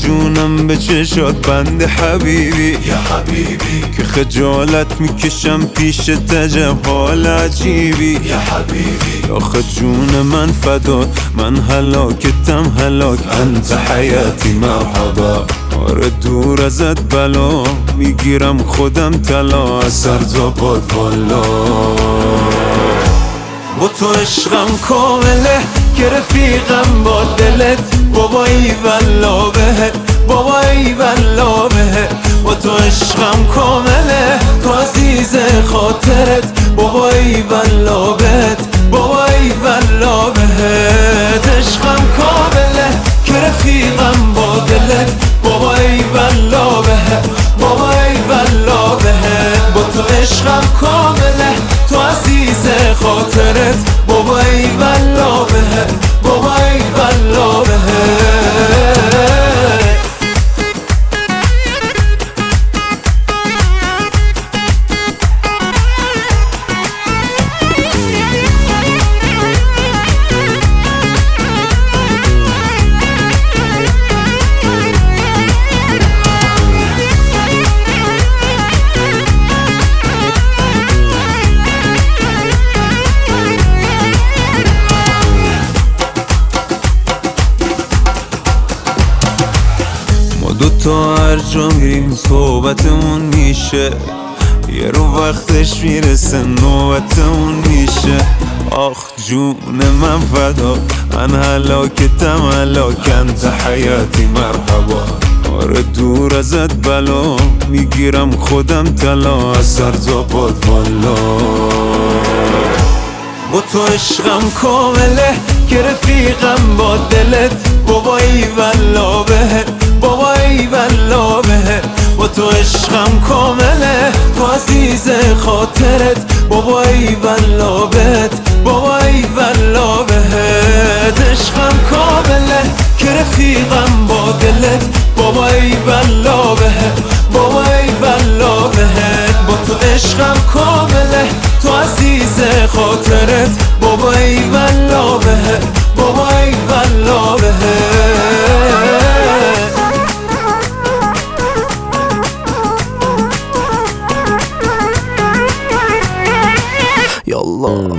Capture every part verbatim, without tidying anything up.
جونم به چشات بند حبیبی یا حبیبی، که خجالت میکشم پیش تجب حال عجیبی یا حبیبی، آخه جون من فدا، من هلاکتم هلاک، انت حیاتی مرحبا. آره دور ازت بلا، میگیرم خودم طلا از سر تا پات والا. با تو عشقم کامله که رفیقم با دلت، بابا ای والله بهت، بابا ای والله بهت. با تو عشقم کامله تو عزیز خاطرت، بابا ای والله بهت، بابا ای والله بهت. عشقم کامله که رفیقم با دلت، بابا ای والله بهت، بابا ای والله بهت. با تو عشقم کامله تو عزیز خاطرت، بابا ای والله بهت، بابا ای والله بهت. دوتا هر جا میریم صحبتمون میشه، یه رو وقتش میرسه نوبتمون میشه. آخ جون من فدا، من هلاکتم هلاک، انت حیاتی مرحبا. آره دور ازت بلا، میگیرم خودم طلا از سر تا پات والا. با تو عشقم کامله که رفیقم با دلت، بابا ای والله بهت، بابا ای والله بهت. با تو عشقم کامله تو عزیز خاطرت، بابا ای والله بهت، بابا ای والله بهت. عشقم کامله که رفیقم با دلت، بابا ای والله بهت، بابا ای والله بهت. با تو عشقم کامله تو عزیز خاطرت، بابا ای والله بهت، بابا ای والله بهت. یالله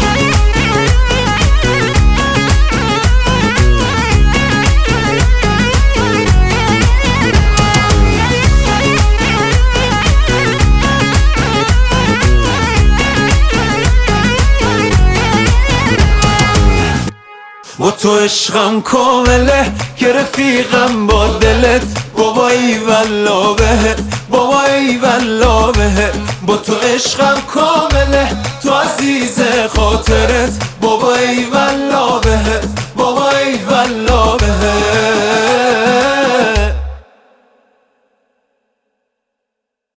با تو عشقم کامله که رفیقم با دلت، بابا ای والله بهت، بابا ای والله بهت. با تو عشقم کامله تو عزیز خاطرت، بابا ای والله بهت.